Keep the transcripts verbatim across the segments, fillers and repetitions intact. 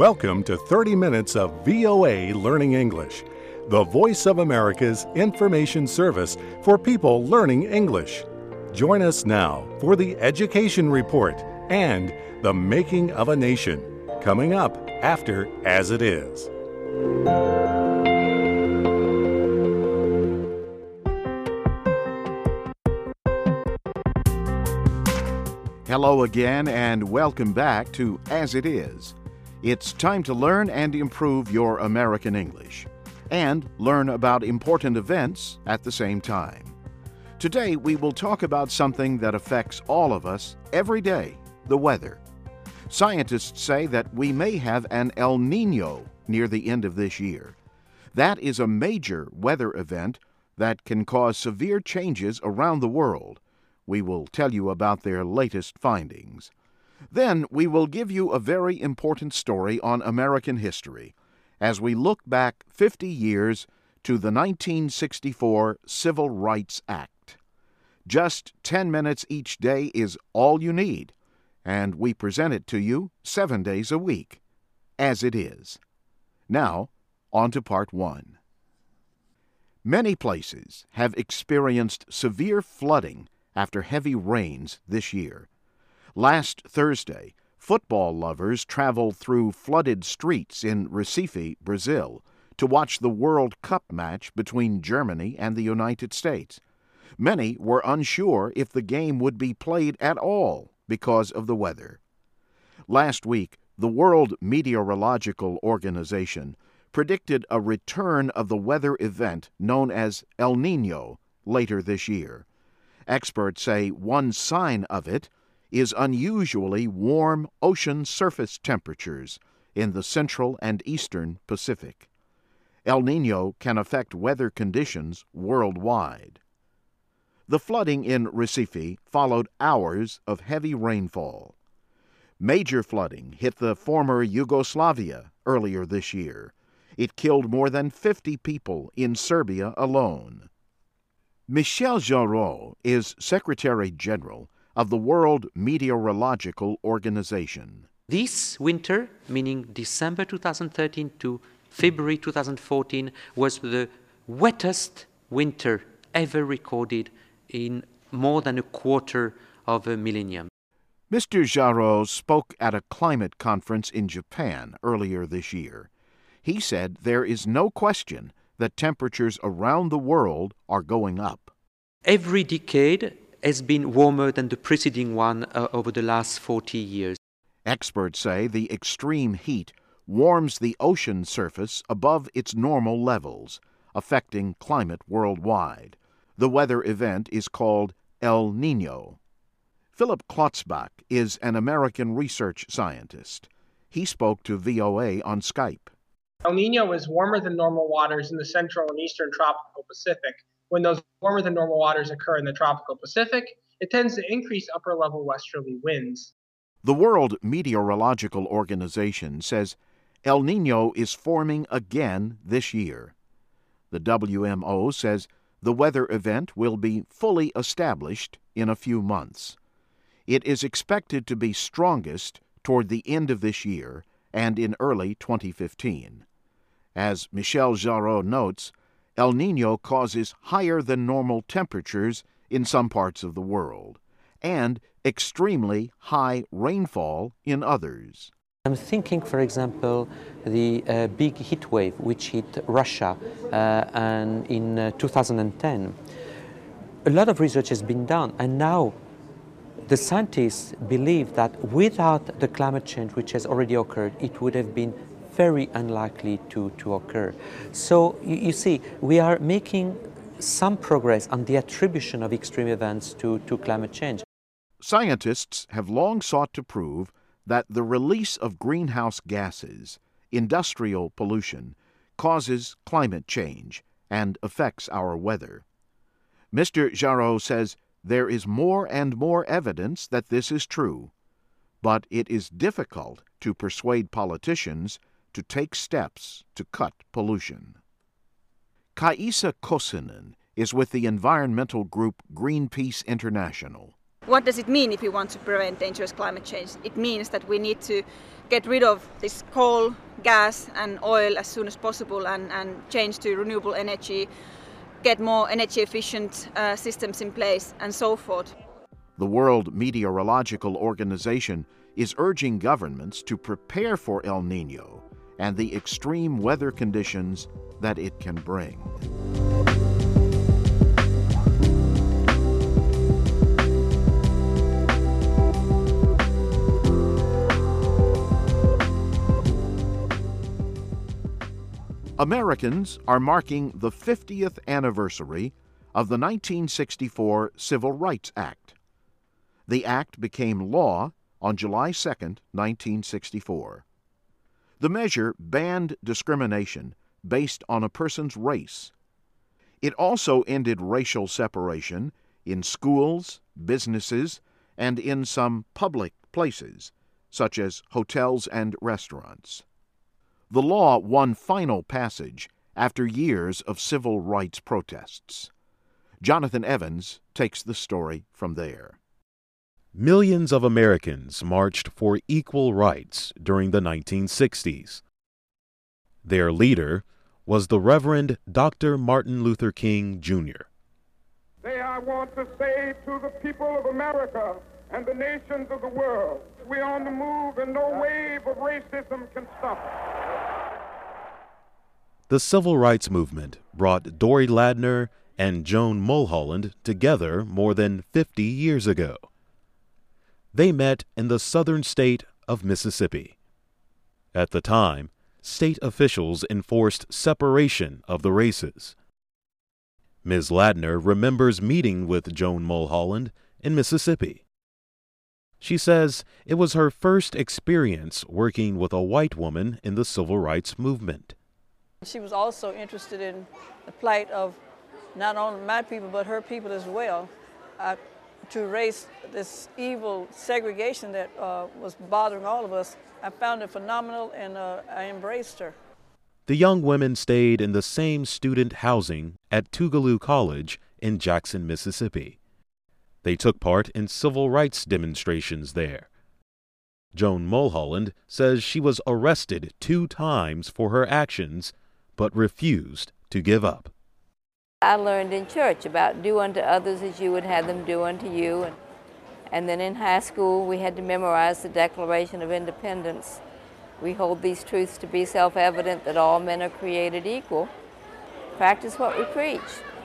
Welcome to thirty minutes of V O A Learning English, the voice of America's information service for people learning English. Join us now for the Education Report and the Making of a Nation, coming up after As It Is. Hello again and welcome back to As It Is. It's time to learn and improve your American English and learn about important events at the same time. Today we will talk about something that affects all of us every day, the weather. Scientists say that we may have an El Niño near the end of this year. That is a major weather event that can cause severe changes around the world. We will tell you about their latest findings. Then we will give you a very important story on American history as we look back fifty years to the nineteen sixty-four Civil Rights Act. Just ten minutes each day is all you need, and we present it to you seven days a week, as it is. Now, on to part one. Many places have experienced severe flooding after heavy rains this year. Last Thursday, football lovers traveled through flooded streets in Recife, Brazil, to watch the World Cup match between Germany and the United States. Many were unsure if the game would be played at all because of the weather. Last week, the World Meteorological Organization predicted a return of the weather event known as El Niño later this year. Experts say one sign of it is unusually warm ocean surface temperatures in the central and eastern Pacific. El Niño can affect weather conditions worldwide. The flooding in Recife followed hours of heavy rainfall. Major flooding hit the former Yugoslavia earlier this year. It killed more than fifty people in Serbia alone. Michel Jarreau is Secretary General of the World Meteorological Organization. This winter, meaning December twenty thirteen to February twenty fourteen, was the wettest winter ever recorded in more than a quarter of a millennium. Mister Jarreau spoke at a climate conference in Japan earlier this year. He said there is no question that temperatures around the world are going up. Every decade has been warmer than the preceding one uh, over the last forty years. Experts say the extreme heat warms the ocean surface above its normal levels, affecting climate worldwide. The weather event is called El Niño. Philip Klotzbach is an American research scientist. He spoke to V O A on Skype. El Niño is warmer than normal waters in the central and eastern tropical Pacific. When those warmer than normal waters occur in the tropical Pacific, it tends to increase upper-level westerly winds. The World Meteorological Organization says El Niño is forming again this year. The W M O says the weather event will be fully established in a few months. It is expected to be strongest toward the end of this year and in early twenty fifteen. As Michel Jarreau notes, El Niño causes higher than normal temperatures in some parts of the world and extremely high rainfall in others. I'm thinking, for example, the uh, big heat wave which hit Russia uh, and in uh, two thousand ten. A lot of research has been done, and now the scientists believe that without the climate change which has already occurred, it would have been very unlikely to, to occur. So you, you see, we are making some progress on the attribution of extreme events to, to climate change. Scientists have long sought to prove that the release of greenhouse gases, industrial pollution, causes climate change and affects our weather. Mister Jarreau says there is more and more evidence that this is true, but it is difficult to persuade politicians to take steps to cut pollution. Kaisa Kosinen is with the environmental group Greenpeace International. What does it mean if we want to prevent dangerous climate change? It means that we need to get rid of this coal, gas and oil as soon as possible and, and change to renewable energy, get more energy efficient uh, systems in place and so forth. The World Meteorological Organization is urging governments to prepare for El Niño and the extreme weather conditions that it can bring. Americans are marking the fiftieth anniversary of the nineteen sixty-four Civil Rights Act. The act became law on July second, nineteen sixty-four. The measure banned discrimination based on a person's race. It also ended racial separation in schools, businesses, and in some public places, such as hotels and restaurants. The law won final passage after years of civil rights protests. Jonathan Evans takes the story from there. Millions of Americans marched for equal rights during the nineteen sixties. Their leader was the Reverend Doctor Martin Luther King, Junior Today I want to say to the people of America and the nations of the world, we're on the move and no wave of racism can stop us. The Civil Rights Movement brought Dory Ladner and Joan Mulholland together more than fifty years ago. They met in the southern state of Mississippi. At the time, state officials enforced separation of the races. Miz Ladner remembers meeting with Joan Mulholland in Mississippi. She says it was her first experience working with a white woman in the civil rights movement. She was also interested in the plight of not only my people, but her people as well, uh, to erase this evil segregation that uh, was bothering all of us. I found it phenomenal, and uh, I embraced her. The young women stayed in the same student housing at Tougaloo College in Jackson, Mississippi. They took part in civil rights demonstrations there. Joan Mulholland says she was arrested two times for her actions, but refused to give up. I learned in church about do unto others as you would have them do unto you. And, and then in high school, we had to memorize the Declaration of Independence. We hold these truths to be self-evident that all men are created equal. Practice what we preach.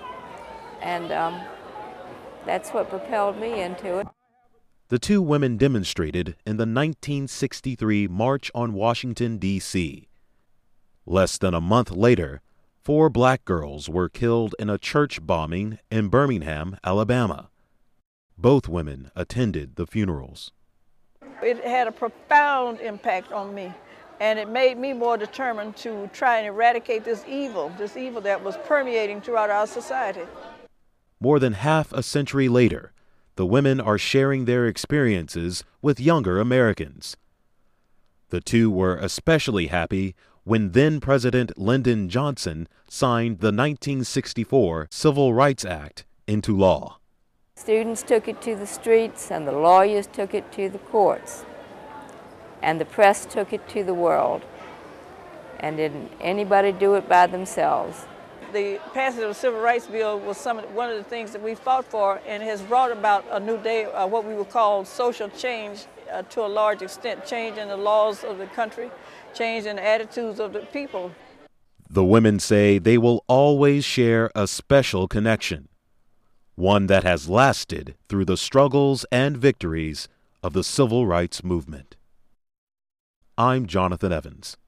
And um, that's what propelled me into it. The two women demonstrated in the nineteen sixty-three March on Washington, D C Less than a month later, four black girls were killed in a church bombing in Birmingham, Alabama. Both women attended the funerals. It had a profound impact on me, and it made me more determined to try and eradicate this evil, this evil that was permeating throughout our society. More than half a century later, the women are sharing their experiences with younger Americans. The two were especially happy when then-President Lyndon Johnson signed the nineteen sixty-four Civil Rights Act into law. Students took it to the streets, and the lawyers took it to the courts, and the press took it to the world. And didn't anybody do it by themselves? The passage of the Civil Rights Bill was some, one of the things that we fought for, and has brought about a new day, uh, what we would call social change uh, to a large extent, change in the laws of the country, change in the attitudes of the people. The women say they will always share a special connection, one that has lasted through the struggles and victories of the civil rights movement. I'm Jonathan Evans.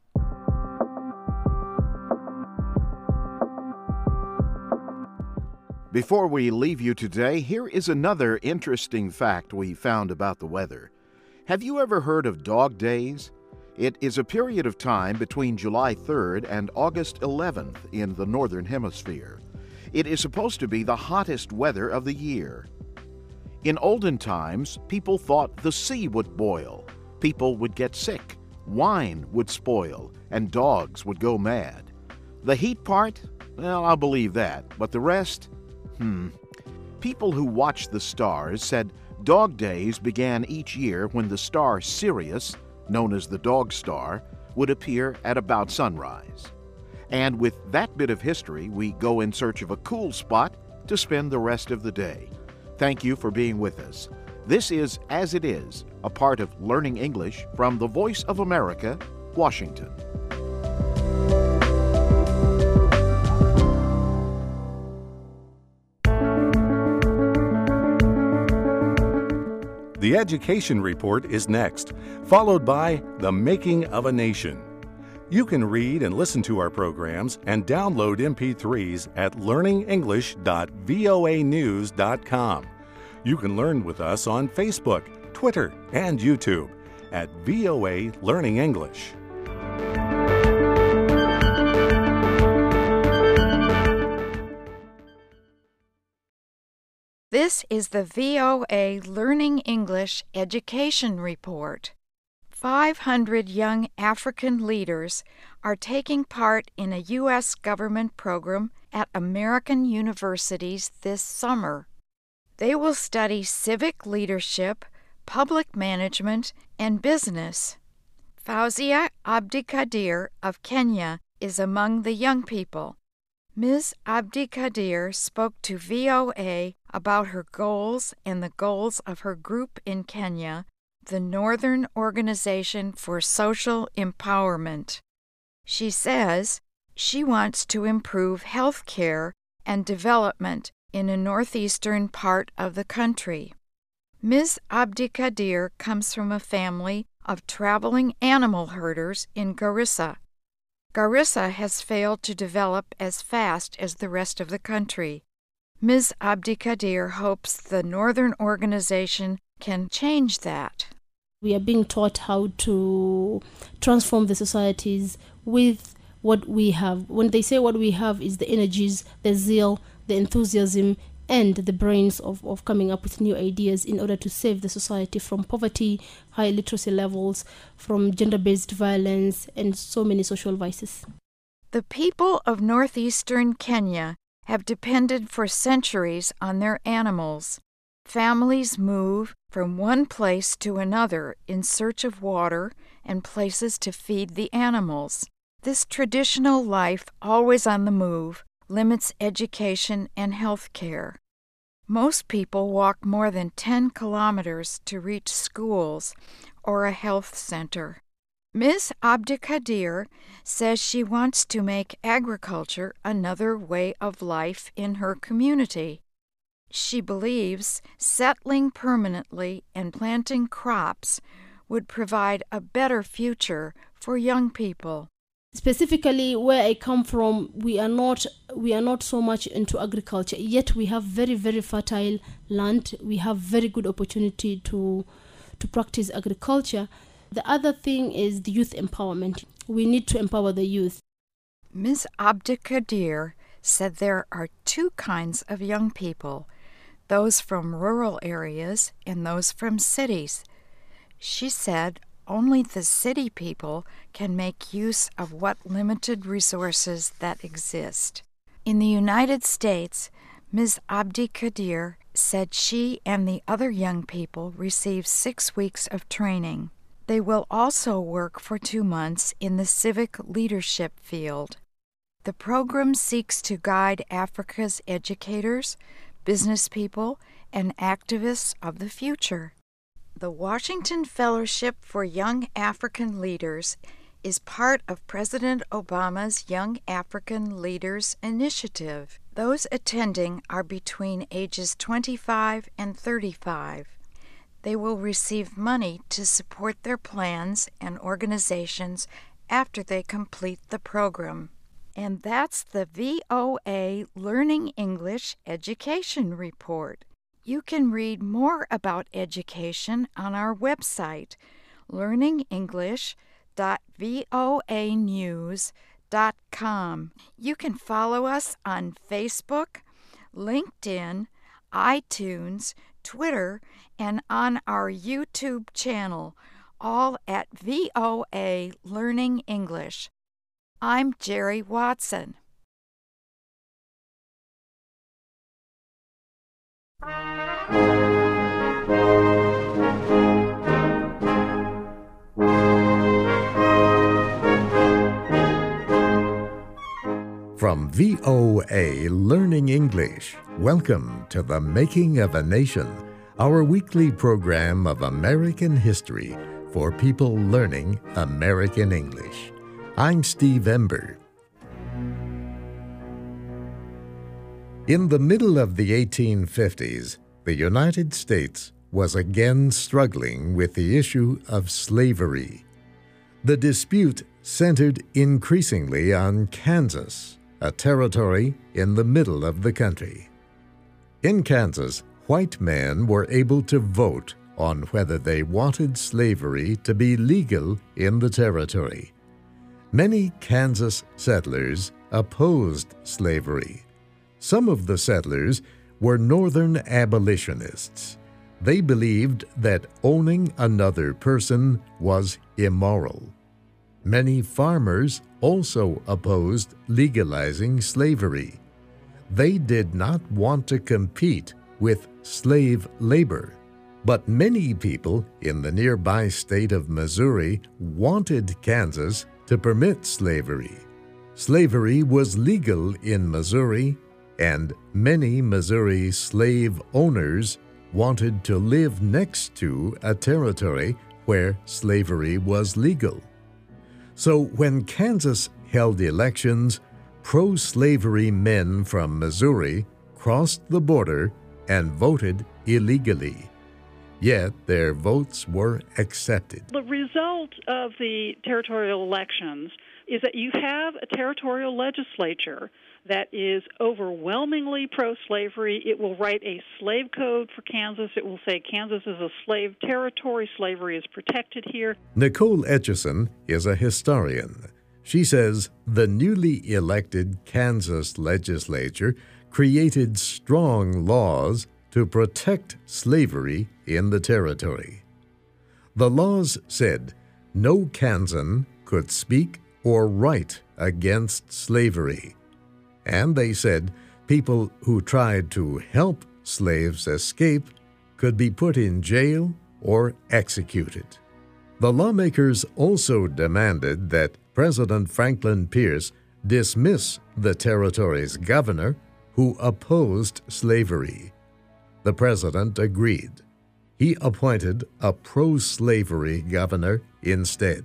Before we leave you today, here is another interesting fact we found about the weather. Have you ever heard of Dog Days? It is a period of time between July third and August eleventh in the Northern Hemisphere. It is supposed to be the hottest weather of the year. In olden times, people thought the sea would boil, people would get sick, wine would spoil, and dogs would go mad. The heat part? Well, I'll believe that, but the rest? Hmm. People who watched the stars said Dog Days began each year when the star Sirius, known as the Dog Star, would appear at about sunrise. And with that bit of history, we go in search of a cool spot to spend the rest of the day. Thank you for being with us. This is As It Is, a part of Learning English from the Voice of America, Washington. The Education Report is next, followed by The Making of a Nation. You can read and listen to our programs and download M P threes at learning english dot voa news dot com. You can learn with us on Facebook, Twitter, and YouTube at V O A Learning English. This is the V O A Learning English Education Report. five hundred young African leaders are taking part in a U S government program at American universities this summer. They will study civic leadership, public management, and business. Fauzia Abdikadir of Kenya is among the young people. Miz Abdikadir spoke to V O A about her goals and the goals of her group in Kenya, the Northern Organization for Social Empowerment. She says she wants to improve health care and development in a northeastern part of the country. Miz Abdikadir comes from a family of traveling animal herders in Garissa. Garissa has failed to develop as fast as the rest of the country. Miz Abdikadir hopes the Northern Organization can change that. We are being taught how to transform the societies with what we have. When they say what we have is the energies, the zeal, the enthusiasm, and the brains of, of coming up with new ideas in order to save the society from poverty, high literacy levels, from gender-based violence, and so many social vices. The people of northeastern Kenya have depended for centuries on their animals. Families move from one place to another in search of water and places to feed the animals. This traditional life, always on the move, limits education and health care. Most people walk more than ten kilometers to reach schools or a health center. Miz Abdikadir says she wants to make agriculture another way of life in her community. She believes settling permanently and planting crops would provide a better future for young people. Specifically, where I come from, we are not we are not so much into agriculture, yet we have very, very fertile land. We have very good opportunity to to practice agriculture. The other thing is the youth empowerment. We need to empower the youth. Miz Abdikadir said there are two kinds of young people, those from rural areas and those from cities. She said only the city people can make use of what limited resources that exist. In the United States, Miz Abdikadir said she and the other young people receive six weeks of training. They will also work for two months in the civic leadership field. The program seeks to guide Africa's educators, business people, and activists of the future. The Washington Fellowship for Young African Leaders is part of President Obama's Young African Leaders Initiative. Those attending are between ages twenty-five and thirty-five. They will receive money to support their plans and organizations after they complete the program. And that's the V O A Learning English Education Report. You can read more about education on our website, learning english dot voa news dot com. You can follow us on Facebook, LinkedIn, iTunes, Twitter, and on our YouTube channel, all at V O A Learning English. I'm Jerry Watson. Thank you. From V O A Learning English, welcome to The Making of a Nation, our weekly program of American history for people learning American English. I'm Steve Ember. In the middle of the eighteen fifties, the United States was again struggling with the issue of slavery. The dispute centered increasingly on Kansas, a territory in the middle of the country. In Kansas, white men were able to vote on whether they wanted slavery to be legal in the territory. Many Kansas settlers opposed slavery. Some of the settlers were Northern abolitionists. They believed that owning another person was immoral. Many farmers also opposed legalizing slavery. They did not want to compete with slave labor. But many people in the nearby state of Missouri wanted Kansas to permit slavery. Slavery was legal in Missouri, and many Missouri slave owners wanted to live next to a territory where slavery was legal. So when Kansas held elections, pro-slavery men from Missouri crossed the border and voted illegally. Yet their votes were accepted. The result of the territorial elections is that you have a territorial legislature that is overwhelmingly pro-slavery. It will write a slave code for Kansas. It will say Kansas is a slave territory. Slavery is protected here. Nicole Etchison is a historian. She says the newly elected Kansas legislature created strong laws to protect slavery in the territory. The laws said no Kansan could speak or write against slavery. And they said people who tried to help slaves escape could be put in jail or executed. The lawmakers also demanded that President Franklin Pierce dismiss the territory's governor who opposed slavery. The president agreed. He appointed a pro-slavery governor instead.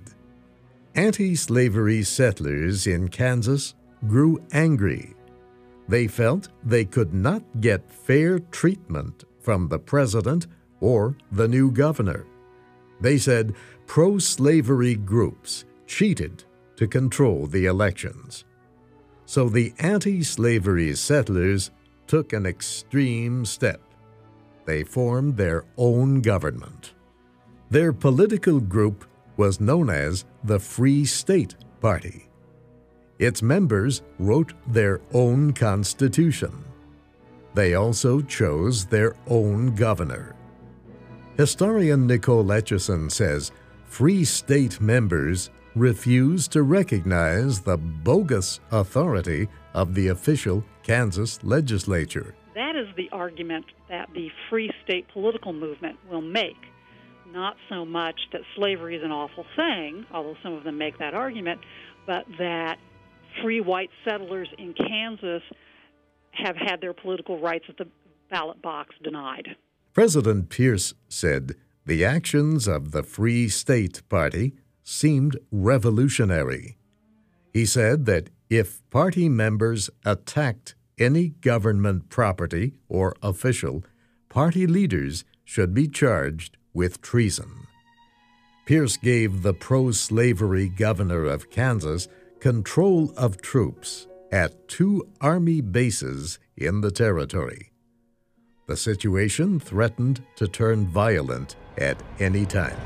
Anti-slavery settlers in Kansas grew angry. They felt they could not get fair treatment from the president or the new governor. They said pro-slavery groups cheated to control the elections. So the anti-slavery settlers took an extreme step. They formed their own government. Their political group was known as the Free State Party. Its members wrote their own constitution. They also chose their own governor. Historian Nicole Etchison says Free State members refused to recognize the bogus authority of the official Kansas legislature. That is the argument that the Free State political movement will make. Not so much that slavery is an awful thing, although some of them make that argument, but that free white settlers in Kansas have had their political rights at the ballot box denied. President Pierce said the actions of the Free State Party seemed revolutionary. He said that if party members attacked any government property or official, party leaders should be charged with treason. Pierce gave the pro-slavery governor of Kansas control of troops at two Army bases in the territory. The situation threatened to turn violent at any time.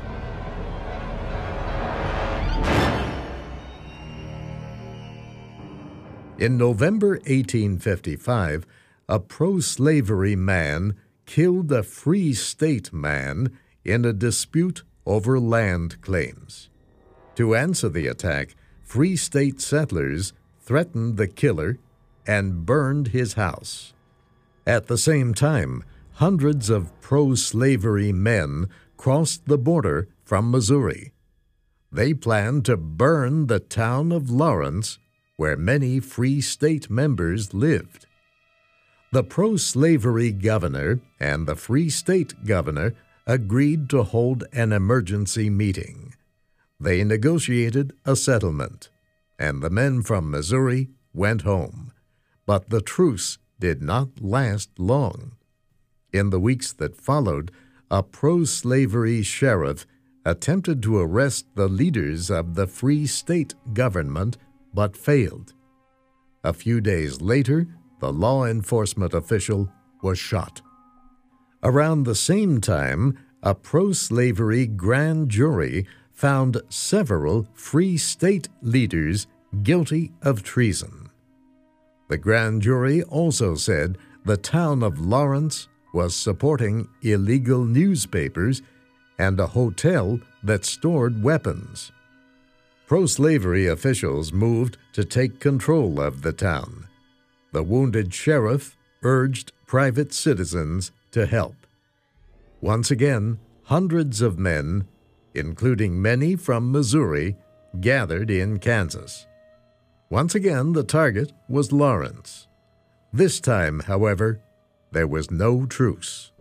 In November eighteen fifty-five, a pro-slavery man killed a Free State man in a dispute over land claims. To answer the attack, Free State settlers threatened the killer and burned his house. At the same time, hundreds of pro-slavery men crossed the border from Missouri. They planned to burn the town of Lawrence where many Free State members lived. The pro-slavery governor and the Free State governor agreed to hold an emergency meeting. They negotiated a settlement, and the men from Missouri went home. But the truce did not last long. In the weeks that followed, a pro-slavery sheriff attempted to arrest the leaders of the Free State government, but failed. A few days later, the law enforcement official was shot. Around the same time, a pro-slavery grand jury found several Free State leaders guilty of treason. The grand jury also said the town of Lawrence was supporting illegal newspapers and a hotel that stored weapons. Pro-slavery officials moved to take control of the town. The wounded sheriff urged private citizens to help. Once again, hundreds of men, including many from Missouri, gathered in Kansas. Once again, the target was Lawrence. This time, however, there was no truce.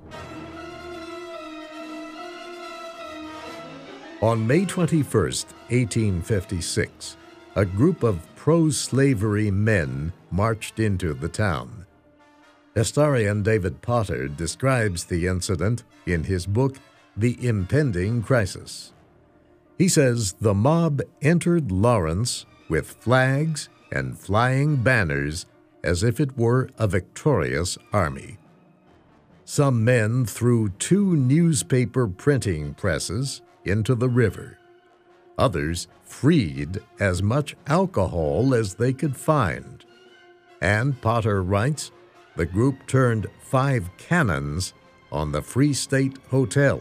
On May twenty-first, eighteen fifty-six, a group of pro-slavery men marched into the town. Historian David Potter describes the incident in his book, The Impending Crisis. He says the mob entered Lawrence with flags and flying banners as if it were a victorious army. Some men threw two newspaper printing presses into the river. Others freed as much alcohol as they could find. And Potter writes, the group turned five cannons on the Free State Hotel.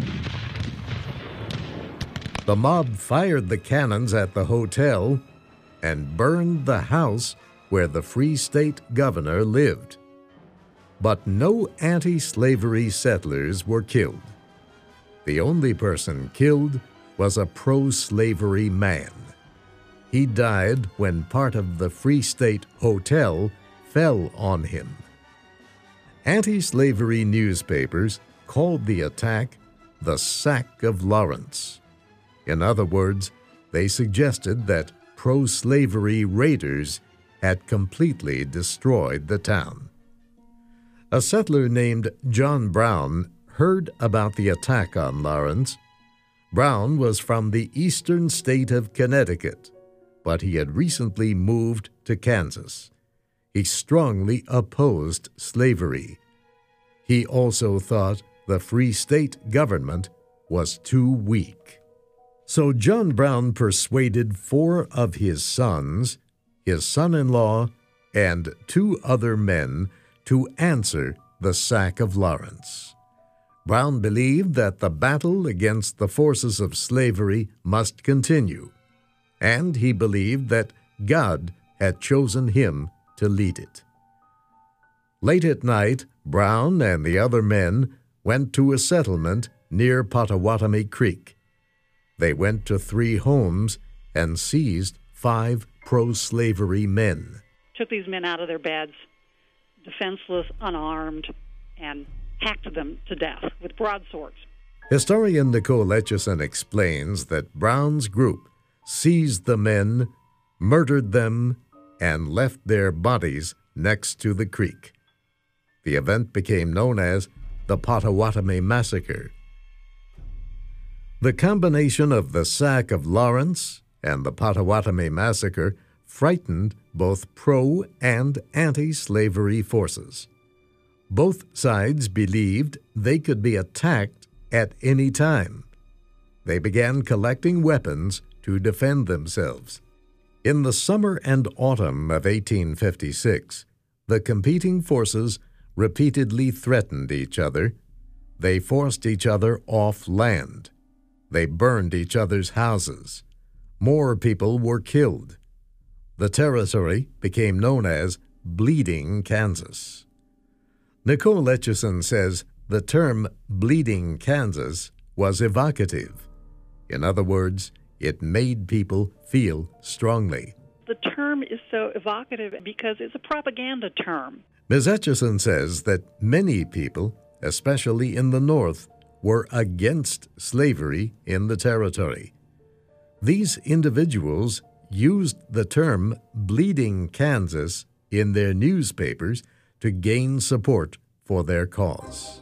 The mob fired the cannons at the hotel and burned the house where the Free State governor lived. But no anti-slavery settlers were killed. The only person killed was a pro-slavery man. He died when part of the Free State Hotel fell on him. Anti-slavery newspapers called the attack the Sack of Lawrence. In other words, they suggested that pro-slavery raiders had completely destroyed the town. A settler named John Brown heard about the attack on Lawrence. Brown was from the eastern state of Connecticut, but he had recently moved to Kansas. He strongly opposed slavery. He also thought the Free State government was too weak. So John Brown persuaded four of his sons, his son-in-law, and two other men to answer the sack of Lawrence. Brown believed that the battle against the forces of slavery must continue, and he believed that God had chosen him to lead it. Late at night, Brown and the other men went to a settlement near Pottawatomie Creek. They went to three homes and seized five pro-slavery men. Took these men out of their beds, defenseless, unarmed, and hacked them to death with broadswords. Historian Nicole Etchison explains that Brown's group seized the men, murdered them, and left their bodies next to the creek. The event became known as the Pottawatomie Massacre. The combination of the sack of Lawrence and the Pottawatomie Massacre frightened both pro- and anti-slavery forces. Both sides believed they could be attacked at any time. They began collecting weapons to defend themselves. In the summer and autumn of eighteen fifty-six, the competing forces repeatedly threatened each other. They forced each other off land. They burned each other's houses. More people were killed. The territory became known as Bleeding Kansas. Nicole Etchison says the term Bleeding Kansas was evocative. In other words, it made people feel strongly. The the term is so evocative because it's a propaganda term. Miz Etchison says that many people, especially in the North, were against slavery in the territory. These individuals used the term Bleeding Kansas in their newspapers to gain support for their cause.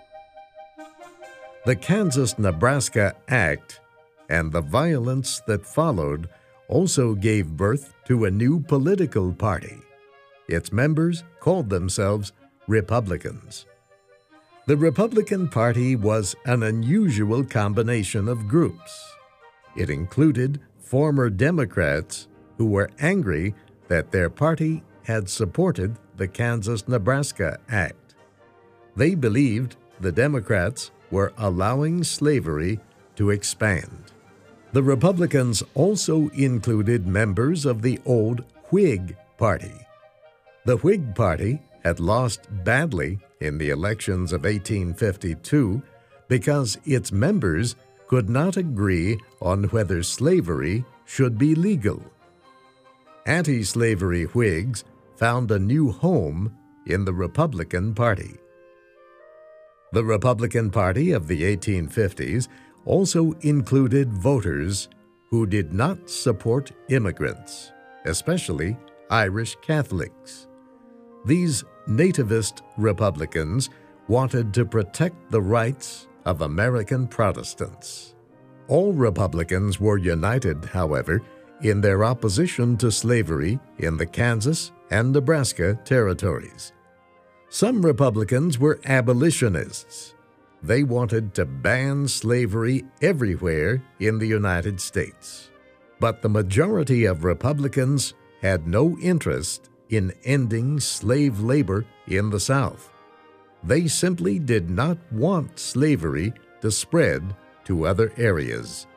The Kansas-Nebraska Act and the violence that followed also gave birth to a new political party. Its members called themselves Republicans. The Republican Party was an unusual combination of groups. It included former Democrats who were angry that their party had supported the Kansas-Nebraska Act. They believed the Democrats were allowing slavery to expand. The Republicans also included members of the old Whig Party. The Whig Party had lost badly in the elections of eighteen fifty-two because its members could not agree on whether slavery should be legal. Anti-slavery Whigs found a new home in the Republican Party. The Republican Party of the eighteen fifties also included voters who did not support immigrants, especially Irish Catholics. These nativist Republicans wanted to protect the rights of American Protestants. All Republicans were united, however, in their opposition to slavery in the Kansas and Nebraska territories. Some Republicans were abolitionists. They wanted to ban slavery everywhere in the United States. But the majority of Republicans had no interest in ending slave labor in the South. They simply did not want slavery to spread to other areas.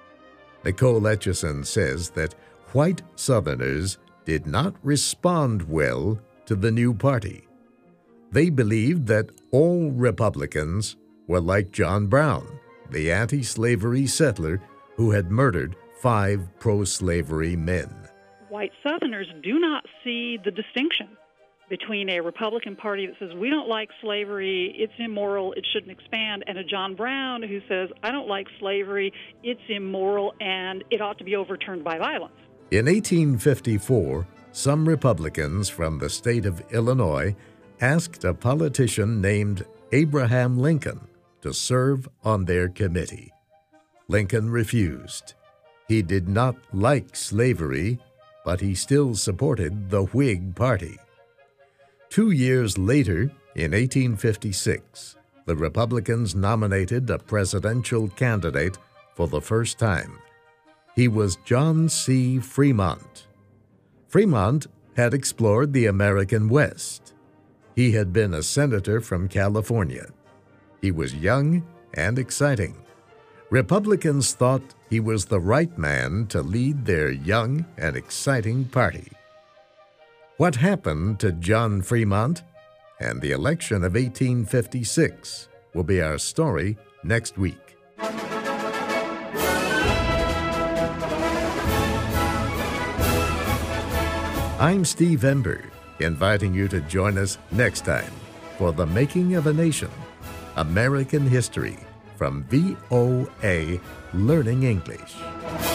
Nicole Etchison says that white Southerners did not respond well to the new party. They believed that all Republicans were like John Brown, the anti-slavery settler who had murdered five pro-slavery men. White Southerners do not see the distinction between a Republican Party that says, we don't like slavery, it's immoral, it shouldn't expand, and a John Brown who says, I don't like slavery, it's immoral, and it ought to be overturned by violence. In eighteen fifty-four, some Republicans from the state of Illinois asked a politician named Abraham Lincoln to serve on their committee. Lincoln refused. He did not like slavery, but he still supported the Whig Party. Two years later, in eighteen fifty-six, the Republicans nominated a presidential candidate for the first time. He was John C. Fremont. Fremont had explored the American West. He had been a senator from California. He was young and exciting. Republicans thought he was the right man to lead their young and exciting party. What happened to John Fremont and the election of eighteen fifty-six will be our story next week. I'm Steve Ember, inviting you to join us next time for The Making of a Nation, American History, from V O A Learning English.